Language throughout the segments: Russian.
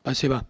Спасибо.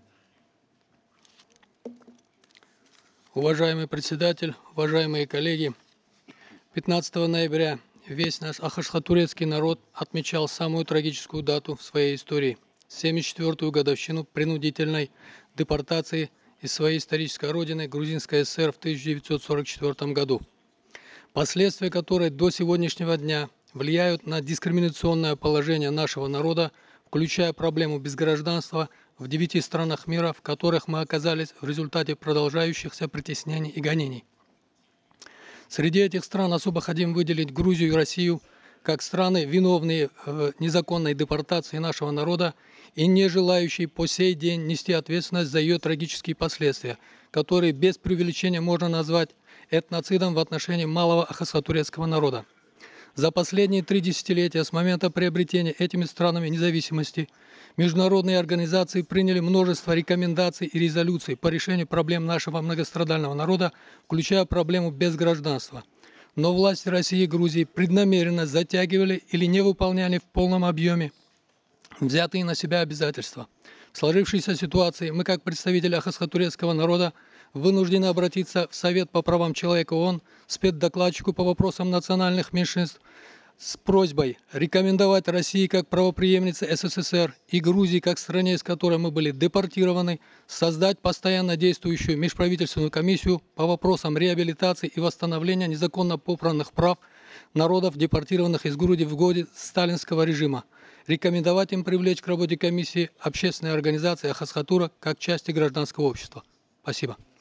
Уважаемый председатель, уважаемые коллеги, 15 ноября весь наш ахашхатурецкий народ отмечал самую трагическую дату в своей истории – 74-ю годовщину принудительной депортации из своей исторической родины Грузинской ССР в 1944 году, последствия которой до сегодняшнего дня влияют на дискриминационное положение нашего народа, включая проблему безгражданства в 9 странах мира, в которых мы оказались в результате продолжающихся притеснений и гонений. Среди этих стран особо хотим выделить Грузию и Россию как страны, виновные в незаконной депортации нашего народа и не желающие по сей день нести ответственность за ее трагические последствия, которые без преувеличения можно назвать этноцидом в отношении малого ахасхатурецкого народа. За последние 3 десятилетия с момента приобретения этими странами независимости международные организации приняли множество рекомендаций и резолюций по решению проблем нашего многострадального народа, включая проблему безгражданства. Но власти России и Грузии преднамеренно затягивали или не выполняли в полном объеме взятые на себя обязательства. В сложившейся ситуации мы, как представители ахасхатурецкого народа, вынуждены обратиться в Совет по правам человека ООН, спецдокладчику по вопросам национальных меньшинств, с просьбой рекомендовать России как правопреемнице СССР и Грузии как стране, из которой мы были депортированы, создать постоянно действующую межправительственную комиссию по вопросам реабилитации и восстановления незаконно попранных прав народов, депортированных из Грузии в годы сталинского режима. Рекомендовать им привлечь к работе комиссии общественные организации Ахасхатура как части гражданского общества. Спасибо.